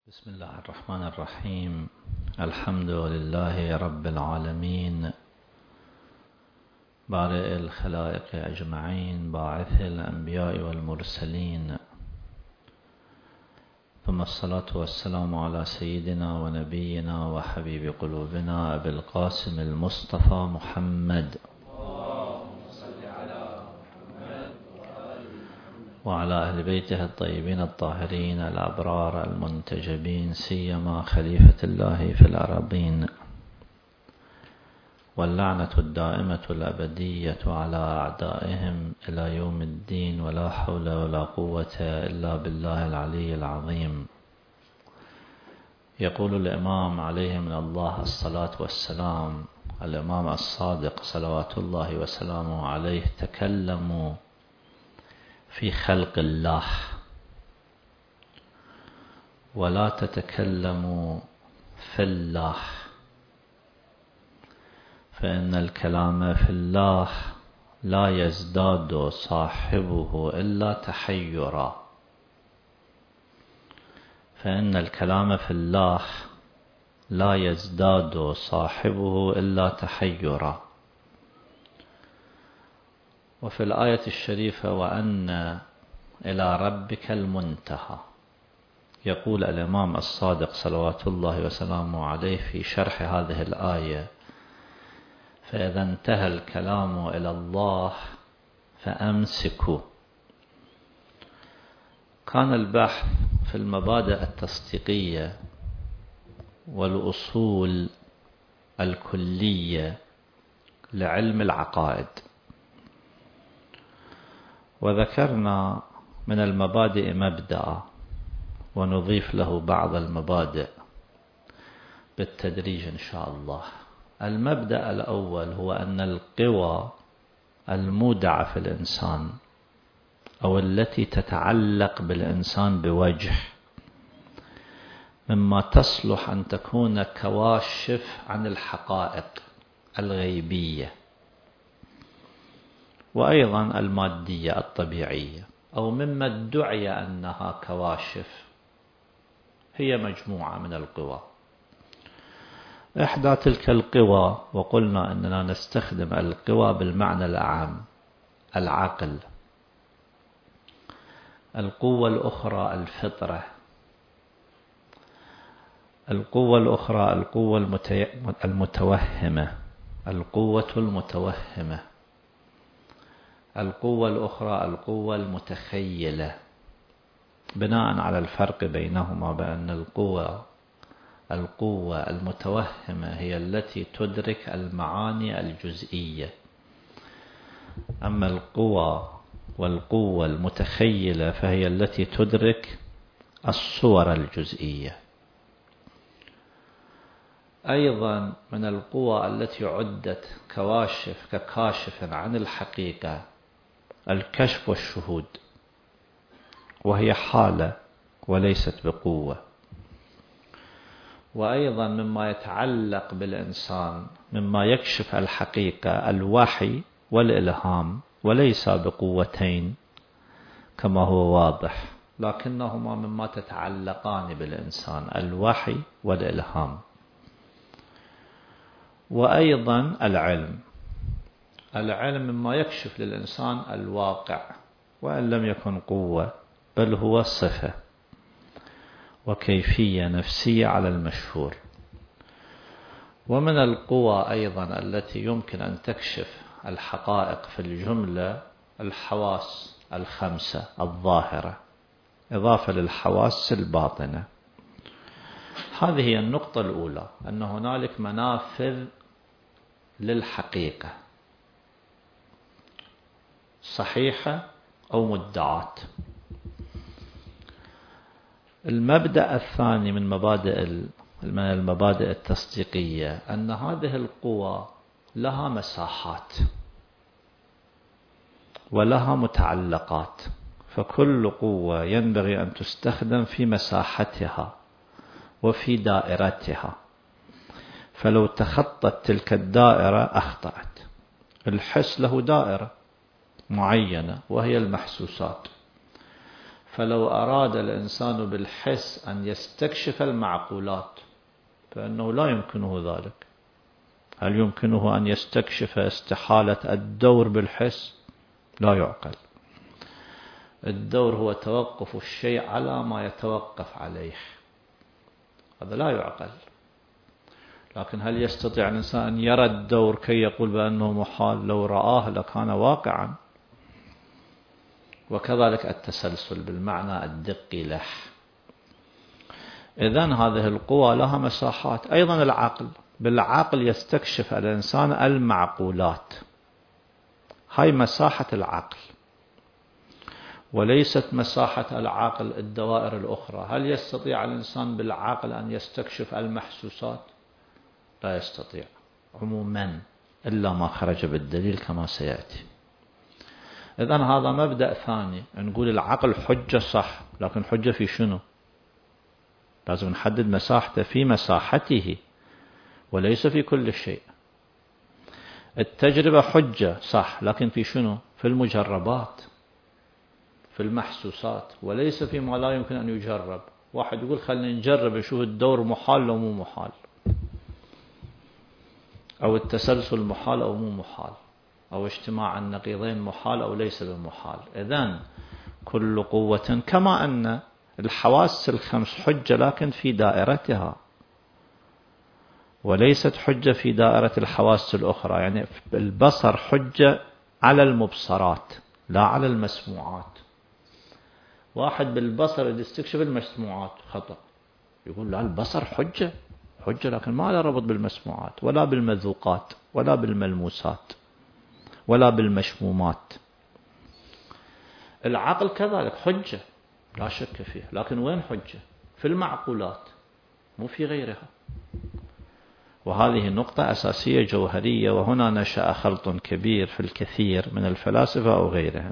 بسم الله الرحمن الرحيم. الحمد لله رب العالمين، بارئ الخلائق أجمعين، باعث الأنبياء والمرسلين، ثم الصلاة والسلام على سيدنا ونبينا وحبيب قلوبنا أبي القاسم المصطفى محمد وعلى أهل بيته الطيبين الطاهرين الأبرار المنتجبين، سيما خليفة الله في الأراضين، واللعنة الدائمة الأبدية على أعدائهم إلى يوم الدين، ولا حول ولا قوة إلا بالله العلي العظيم. يقول الإمام عليه من الله الصلاة والسلام، الإمام الصادق صلوات الله وسلامه عليه: تكلموا في خلق الله ولا تتكلموا في الله، فإن الكلام في الله لا يزداد صاحبه إلا تحيرا. فإن الكلام في الله لا يزداد صاحبه إلا تحيرا. وفي الآية الشريفة: وأن إلى ربك المنتهى. يقول الإمام الصادق صلوات الله وسلامه عليه في شرح هذه الآية: فإذا انتهى الكلام إلى الله فأمسكوا. كان البحث في المبادئ التصديقية والأصول الكلية لعلم العقائد، وذكرنا من المبادئ مبدأ، ونضيف له بعض المبادئ بالتدريج إن شاء الله. المبدأ الأول هو أن القوى المودعة في الإنسان أو التي تتعلق بالإنسان بوجه مما تصلح أن تكون كواشف عن الحقائق الغيبية، وأيضا المادية الطبيعية، أو مما ادعي أنها كواشف، هي مجموعة من القوى. إحدى تلك القوى، وقلنا أننا نستخدم القوى بالمعنى الأعم، العقل. القوة الأخرى الفطرة. القوة الأخرى القوة المتوهمة، القوة المتوهمة. القوة الأخرى القوة المتخيلة، بناء على الفرق بينهما، بأن القوة المتوهمة هي التي تدرك المعاني الجزئية، أما والقوة المتخيلة فهي التي تدرك الصور الجزئية. أيضا من القوى التي عدت ككاشف عن الحقيقة الكشف والشهود، وهي حالة وليست بقوة. وأيضا مما يتعلق بالإنسان مما يكشف الحقيقة الوحي والإلهام، وليس بقوتين كما هو واضح، لكنهما مما تتعلقان بالإنسان، الوحي والإلهام. وأيضا العلم مما يكشف للإنسان الواقع، وإن لم يكن قوة بل هو صفة وكيفية نفسية على المشهور. ومن القوى أيضا التي يمكن أن تكشف الحقائق في الجملة الحواس الخمسة الظاهرة، إضافة للحواس الباطنة. هذه هي النقطة الأولى، أن هنالك منافذ للحقيقة صحيحة أو مدعاة. المبدأ الثاني من المبادئ التصديقية أن هذه القوى لها مساحات ولها متعلقات، فكل قوة ينبغي أن تستخدم في مساحتها وفي دائرتها، فلو تخطت تلك الدائرة أخطأت. الحس له دائرة معينة وهي المحسوسات، فلو أراد الإنسان بالحس أن يستكشف المعقولات فإنه لا يمكنه ذلك. هل يمكنه أن يستكشف استحالة الدور بالحس؟ لا يعقل. الدور هو توقف الشيء على ما يتوقف عليه، هذا لا يعقل. لكن هل يستطيع الإنسان أن يرى الدور كي يقول بأنه محال؟ لو رآه لكان واقعا. وكذلك التسلسل بالمعنى الدقي له. إذن هذه القوى لها مساحات. أيضا العقل، بالعقل يستكشف الإنسان المعقولات، هاي مساحة العقل، وليست مساحة العقل الدوائر الأخرى. هل يستطيع الإنسان بالعقل أن يستكشف المحسوسات؟ لا يستطيع عموما إلا ما خرج بالدليل كما سيأتي. إذن هذا مبدأ ثاني. نقول العقل حجة صح، لكن حجة في شنو؟ لازم نحدد مساحته في مساحته وليس في كل شيء. التجربة حجة صح، لكن في شنو؟ في المجربات، في المحسوسات، وليس فيما لا يمكن أن يجرب. واحد يقول خلينا نجرب نشوف الدور محال لو مو محال، أو التسلسل محال أو مو محال، أو اجتماع النقيضين محال أو ليس بمحال. إذن كل قوة، كما أن الحواس الخمس حجة لكن في دائرتها، وليست حجة في دائرة الحواس الأخرى. يعني البصر حجة على المبصرات لا على المسموعات. واحد بالبصر يستكشف المسموعات خطأ، يقول لا البصر حجة لكن ما له ربط بالمسموعات ولا بالمذوقات ولا بالملموسات ولا بالمشمومات. العقل كذلك حجة لا شك فيه، لكن وين حجة؟ في المعقولات مو في غيرها. وهذه نقطة أساسية جوهرية، وهنا نشأ خلط كبير في الكثير من الفلاسفة أو غيرهم.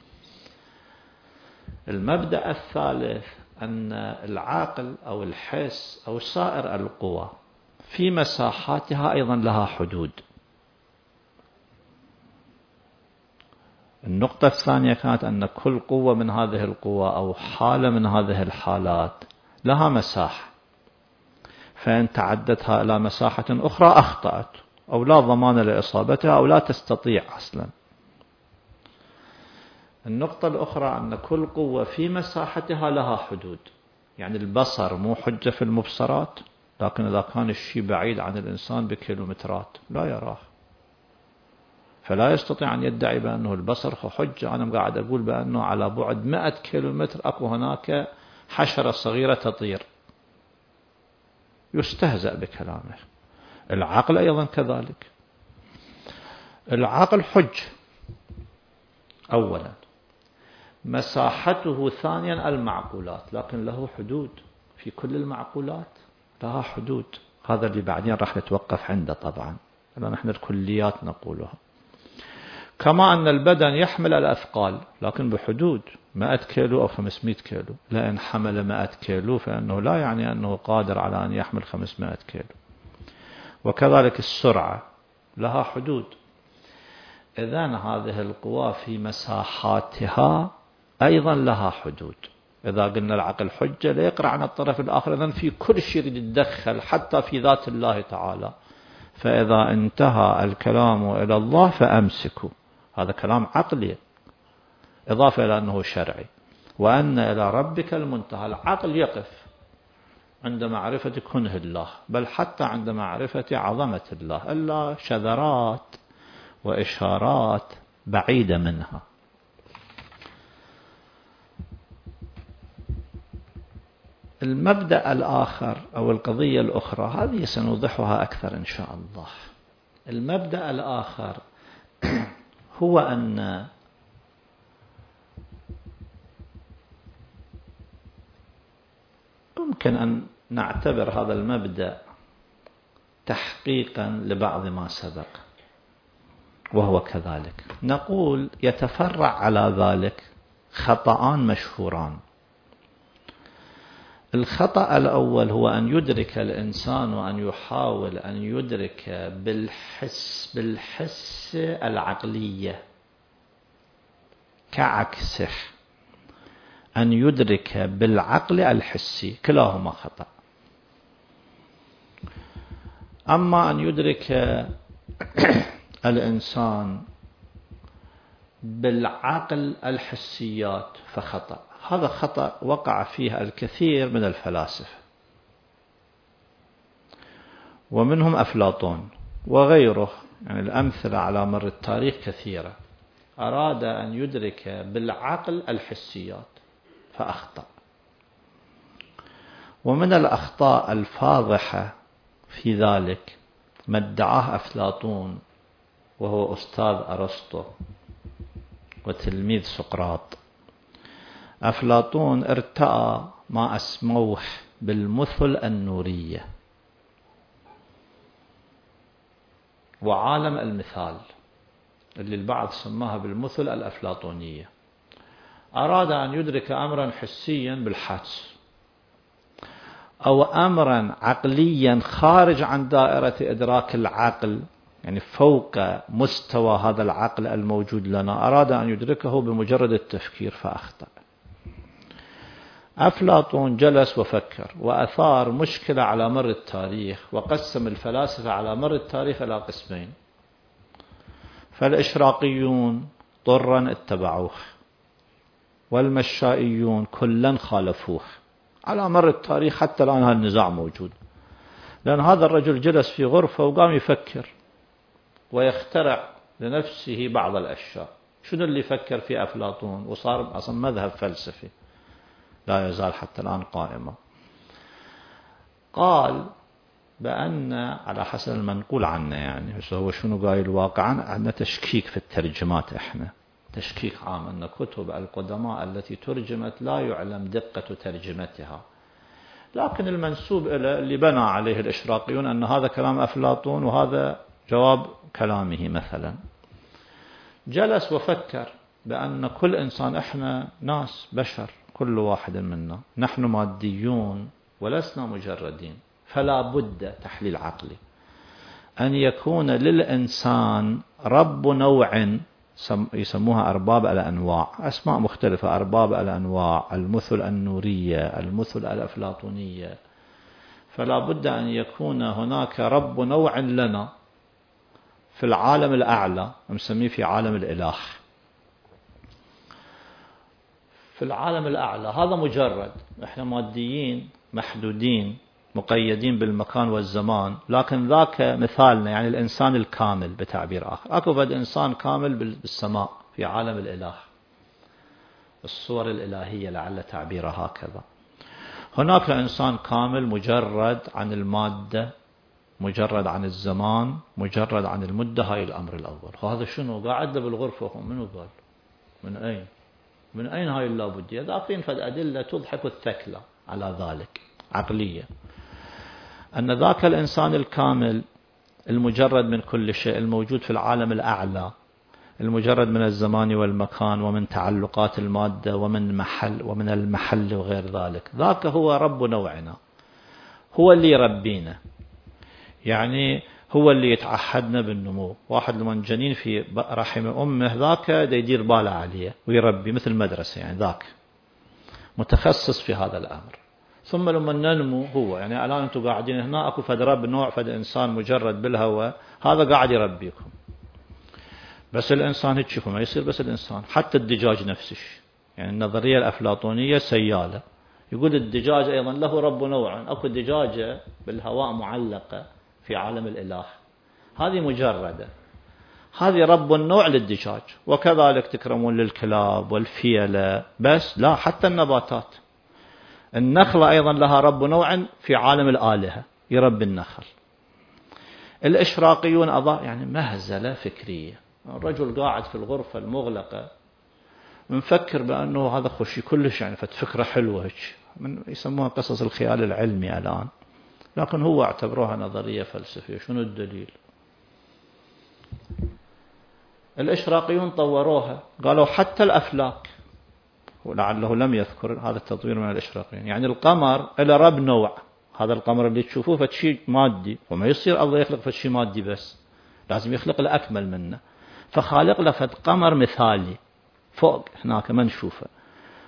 المبدأ الثالث أن العقل أو الحس أو سائر القوى في مساحاتها أيضا لها حدود. النقطة الثانية كانت أن كل قوة من هذه القوى أو حالة من هذه الحالات لها مساحة، فإن تعدتها إلى مساحة أخرى أخطأت أو لا ضمان لإصابتها أو لا تستطيع أصلا. النقطة الأخرى أن كل قوة في مساحتها لها حدود. يعني البصر مو حجة في المبصرات، لكن إذا كان الشيء بعيد عن الإنسان بكيلومترات لا يراه، فلا يستطيع أن يدعي بأنه البصر حجة. أنا قاعد أقول بأنه على بعد 100 كيلومتر أكو هناك حشرة صغيرة تطير، يستهزأ بكلامه. العقل أيضا كذلك. العقل حج أولا، مساحته ثانيا المعقولات، لكن له حدود. في كل المعقولات لها حدود. هذا اللي بعدين راح نتوقف عنده طبعا، لأن نحن الكليات نقولها. كما أن البدن يحمل الأثقال لكن بحدود، 100 كيلو أو 500 كيلو. لأن حمل 100 كيلو فإنه لا يعني أنه قادر على أن يحمل 500 كيلو. وكذلك السرعة لها حدود. إذن هذه القوى في مساحاتها أيضا لها حدود. إذا قلنا العقل حجة لا يقرأ عن الطرف الآخر، إذن في كل شيء يتدخل حتى في ذات الله تعالى. فإذا انتهى الكلام إلى الله فأمسكوا، هذا كلام عقلي إضافة إلى أنه شرعي. وأن إلى ربك المنتهى، العقل يقف عند معرفة كنه الله، بل حتى عند معرفة عظمة الله، إلا شذرات وإشارات بعيدة منها. المبدأ الآخر أو القضية الأخرى هذه سنوضحها أكثر إن شاء الله. المبدأ الآخر هو أن يمكن أن نعتبر هذا المبدأ تحقيقا لبعض ما سبق، وهو كذلك. نقول يتفرع على ذلك خطأان مشهوران. الخطأ الأول هو أن يدرك الإنسان وأن يحاول أن يدرك بالحس العقلية كعكسه أن يدرك بالعقل الحسي، كلاهما خطأ. أما أن يدرك الإنسان بالعقل الحسيات فخطأ. هذا خطأ وقع فيه الكثير من الفلاسفة، ومنهم أفلاطون وغيره، يعني الأمثلة على مر التاريخ كثيرة. أراد أن يدرك بالعقل الحسيات فأخطأ. ومن الأخطاء الفاضحة في ذلك ما ادعاه أفلاطون، وهو أستاذ أرسطو وتلميذ سقراط. أفلاطون ارتأى ما أسموه بالمثل النورية وعالم المثال، اللي البعض سماها بالمثل الأفلاطونية. أراد أن يدرك أمرا حسيا بالحدس، أو أمرا عقليا خارج عن دائرة إدراك العقل، يعني فوق مستوى هذا العقل الموجود لنا، أراد أن يدركه بمجرد التفكير فأخطأ. أفلاطون جلس وفكر وأثار مشكلة على مر التاريخ، وقسم الفلاسفة على مر التاريخ إلى قسمين. فالإشراقيون طرا اتبعوه، والمشائيون كلا خالفوه على مر التاريخ. حتى الآن هذا النزاع موجود، لأن هذا الرجل جلس في غرفة وقام يفكر ويخترع لنفسه بعض الأشياء. شنو اللي فكر في أفلاطون؟ وصار أصلا مذهب فلسفي لا يزال حتى الآن قائما. قال بأن على حسب المنقول عنه، يعني هو شنو قايل واقعا، عندنا تشكيك في الترجمات، احنا تشكيك عام أن كتب القدماء التي ترجمت لا يعلم دقة ترجمتها، لكن المنسوب إلى اللي بنى عليه الإشراقيون أن هذا كلام أفلاطون وهذا جواب كلامه. مثلا جلس وفكر بأن كل إنسان، إحنا ناس بشر، كل واحد منا نحن ماديون ولسنا مجردين، فلا بد تحليل عقلي أن يكون للإنسان رب نوع، يسموها أرباب الأنواع، أسماء مختلفة، أرباب الأنواع، المثل النورية، المثل الأفلاطونية. فلا بد أن يكون هناك رب نوع لنا في العالم الأعلى، نسميه في عالم الإله، في العالم الأعلى. هذا مجرد، إحنا ماديين محدودين مقيدين بالمكان والزمان، لكن ذاك مثالنا، يعني الإنسان الكامل بتعبير آخر. أكو فد إنسان كامل بالسماء في عالم الإله، الصور الإلهية لعل تعبيرها هكذا. هناك إنسان كامل مجرد عن المادة، مجرد عن الزمان، مجرد عن المدة. هاي الأمر الأول. وهذا شنو قاعد بالغرفة؟ منو قال؟ من أين هاي اللابدية؟ ذاكين فد أدلة تضحك الثكلى على ذلك عقلية، أن ذاك الإنسان الكامل المجرد من كل شيء، الموجود في العالم الأعلى، المجرد من الزمان والمكان ومن تعلقات المادة ومن المحل وغير ذلك، ذاك هو رب نوعنا، هو اللي يربينا، يعني هو اللي يتعهدنا بالنمو. واحد لمن جنين في رحم أمه ذاك دا يدير باله عليه ويربي، مثل مدرسة، يعني ذاك متخصص في هذا الأمر. ثم لما ننمو هو، يعني الآن أنتم قاعدين هنا، أكو فد رب نوع، فد إنسان مجرد بالهوى، هذا قاعد يربيكم. بس الإنسان هيك ما يصير، بس الإنسان حتى الدجاج نفسه، يعني النظرية الأفلاطونية سيالة، يقول الدجاج أيضا له رب نوع. أكو دجاجة بالهواء معلقة في عالم الإله، هذه مجردة، هذه رب النوع للدجاج. وكذلك تكرمون للكلاب والفيلة، بس لا، حتى النباتات، النخلة أيضا لها رب نوع في عالم الآلهة، يربي النخل. الإشراقيون أضاء، يعني مهزلة فكرية. الرجل قاعد في الغرفة المغلقة مفكر بأنه هذا خشي كلش، يعني فكرة حلوة هيك، من يسموها قصص الخيال العلمي الآن، لكن هو اعتبروها نظرية فلسفية. شنو الدليل؟ الإشراقيون طوروها، قالوا حتى الأفلاك، ولعله لم يذكر هذا التطوير من الإشراقيين، يعني القمر إلى رب نوع. هذا القمر اللي تشوفوه فشي مادي، وما يصير الله يخلق فشي مادي بس، لازم يخلق الأكمل منه، فخالق له فد قمر مثالي فوق هناك ما نشوفه،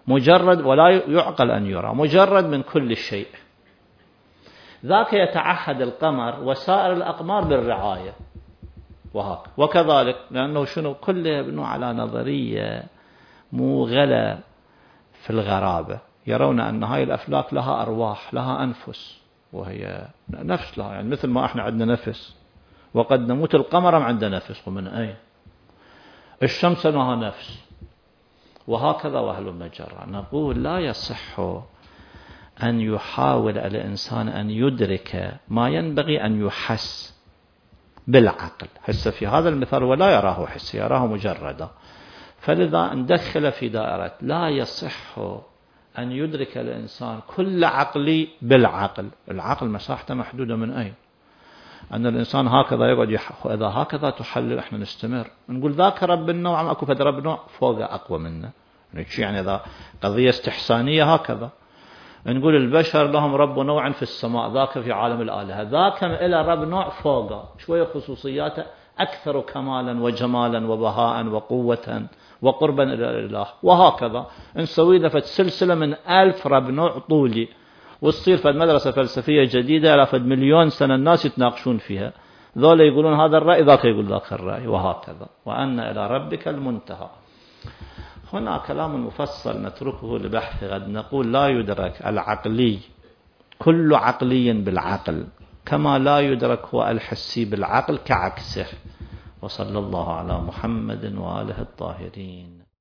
مجرد ولا يعقل أن يرى، مجرد من كل شيء. ذاك يتعهد القمر وسائر الأقمار بالرعاية وكذلك، لأنه شنو كله يبنوا على نظرية موغلة في الغرابة، يرون أن هاي الأفلاك لها أرواح، لها أنفس، وهي نفس لها، يعني مثل ما احنا عندنا نفس وقد نموت، القمر عنده نفس، ومن أين؟ الشمس لها نفس، وهكذا وأهل المجرة. نقول لا يصح أن يحاول الإنسان أن يدرك ما ينبغي أن يحس بالعقل. هسه في هذا المثال ولا يراه حس، يراه مجردا، فلذا ندخل في دائرة لا يصح أن يدرك الإنسان كل عقلي بالعقل. العقل مساحته محدودة، من أين؟ أن الإنسان هكذا يقعد إذا هكذا تحلل احنا نستمر نقول ذاك رب النوع، أكو فد رب نوع فوق أقوى منه، يعني إذا قضية استحسانية هكذا نقول البشر لهم رب نوع في السماء، ذاك في عالم الآلهة، ذاك إلى رب نوع فوقه شوية خصوصياته أكثر كمالا وجمالا وبهاء وقوة وقربا إلى الإله، وهكذا نسوي له سلسلة من 1000 رب نوع طولي، وتصير فد مدرسة فلسفية جديدة على فد مليون سنة الناس يتناقشون فيها، ذولا يقولون هذا الرأي، ذاك يقول ذاك الرأي، وهكذا. وأن إلى ربك المنتهى. هنا كلام مفصل نتركه لبحث غد. نقول لا يدرك العقلي كل عقلي بالعقل، كما لا يدرك هو الحسي بالعقل كعكسه. وصلى الله على محمد وآله الطاهرين.